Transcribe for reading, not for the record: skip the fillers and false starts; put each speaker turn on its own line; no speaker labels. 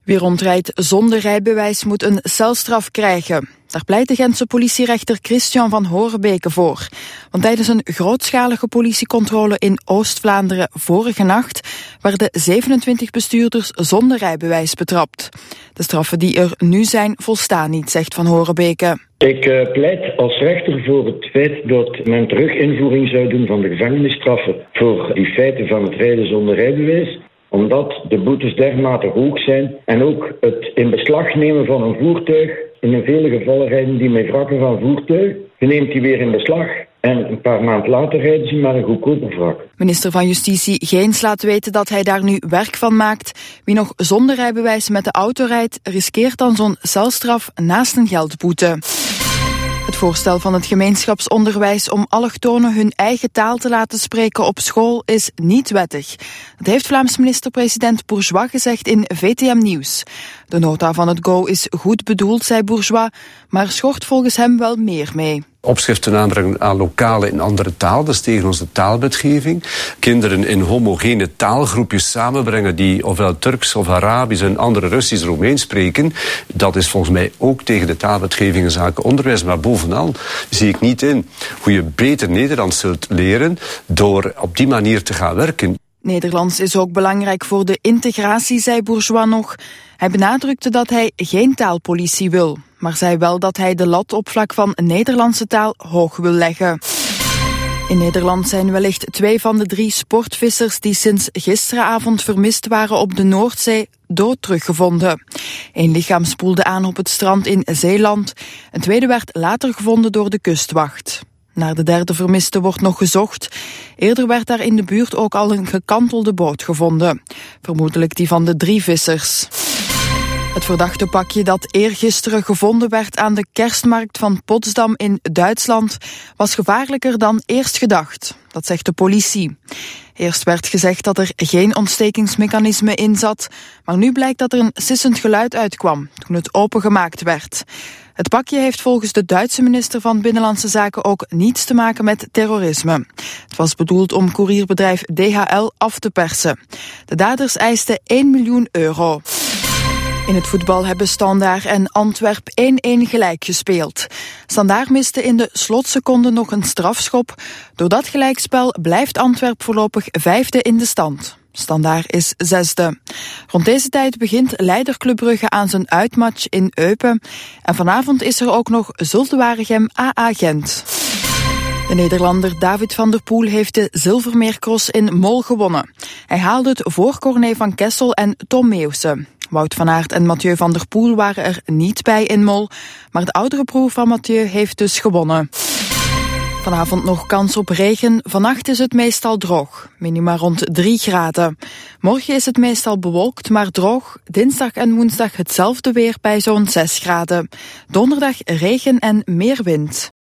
Wie rondrijdt zonder rijbewijs moet een celstraf krijgen. Daar pleit de Gentse politierechter Christian van Horebeke voor. Want tijdens een grootschalige politiecontrole in Oost-Vlaanderen vorige nacht werden 27 bestuurders zonder rijbewijs betrapt. De straffen die er nu zijn volstaan niet, zegt Van Horebeke.
Ik pleit als rechter voor het feit dat men terug invoering zou doen van de gevangenisstraffen voor die feiten van het rijden zonder rijbewijs, omdat de boetes dermate hoog zijn en ook het in beslag nemen van een voertuig. In vele gevallen rijden die met wrakken van voertuig. Je neemt die weer in beslag en een paar maanden later rijden ze maar een goedkoper wrak.
Minister van Justitie Geens laat weten dat hij daar nu werk van maakt. Wie nog zonder rijbewijs met de auto rijdt, riskeert dan zo'n celstraf naast een geldboete. Het voorstel van het gemeenschapsonderwijs om allochtonen hun eigen taal te laten spreken op school is niet wettig. Dat heeft Vlaams minister-president Bourgeois gezegd in VTM Nieuws. De nota van het GO is goed bedoeld, zei Bourgeois, maar schort volgens hem wel meer mee.
Opschriften aanbrengen aan lokalen in andere taal, dat is tegen onze taalwetgeving. Kinderen in homogene taalgroepjes samenbrengen die ofwel Turks of Arabisch en andere Russisch Roemeens spreken, dat is volgens mij ook tegen de taalwetgeving in zaken onderwijs. Maar bovenal zie ik niet in hoe je beter Nederlands zult leren door op die manier te gaan werken.
Nederlands is ook belangrijk voor de integratie, zei Bourgeois nog. Hij benadrukte dat hij geen taalpolitie wil, maar zei wel dat hij de lat op vlak van Nederlandse taal hoog wil leggen. In Nederland zijn wellicht 2 van de 3 sportvissers die sinds gisteravond vermist waren op de Noordzee dood teruggevonden. 1 lichaam spoelde aan op het strand in Zeeland. Een tweede werd later gevonden door de kustwacht. Naar de derde vermiste wordt nog gezocht. Eerder werd daar in de buurt ook al een gekantelde boot gevonden. Vermoedelijk die van de 3 vissers. Het verdachte pakje dat eergisteren gevonden werd aan de kerstmarkt van Potsdam in Duitsland was gevaarlijker dan eerst gedacht. Dat zegt de politie. Eerst werd gezegd dat er geen ontstekingsmechanisme in zat, maar nu blijkt dat er een sissend geluid uitkwam toen het opengemaakt werd. Het pakje heeft volgens de Duitse minister van Binnenlandse Zaken ook niets te maken met terrorisme. Het was bedoeld om courierbedrijf DHL af te persen. De daders eisten €1 miljoen. In het voetbal hebben Standaard en Antwerp 1-1 gelijk gespeeld. Standaard miste in de slotseconde nog een strafschop. Door dat gelijkspel blijft Antwerp voorlopig 5e in de stand. Standaard is 6e. Rond deze tijd begint leider Club Brugge aan zijn uitmatch in Eupen. En vanavond is er ook nog Zulte Waregem AA Gent. De Nederlander David van der Poel heeft de zilvermeercross in Mol gewonnen. Hij haalde het voor Corné van Kessel en Tom Meeuwse. Wout van Aert en Mathieu van der Poel waren er niet bij in Mol, maar de oudere broer van Mathieu heeft dus gewonnen. Vanavond nog kans op regen, vannacht is het meestal droog, minima rond 3 graden. Morgen is het meestal bewolkt, maar droog. Dinsdag en woensdag hetzelfde weer bij zo'n 6 graden. Donderdag regen en meer wind.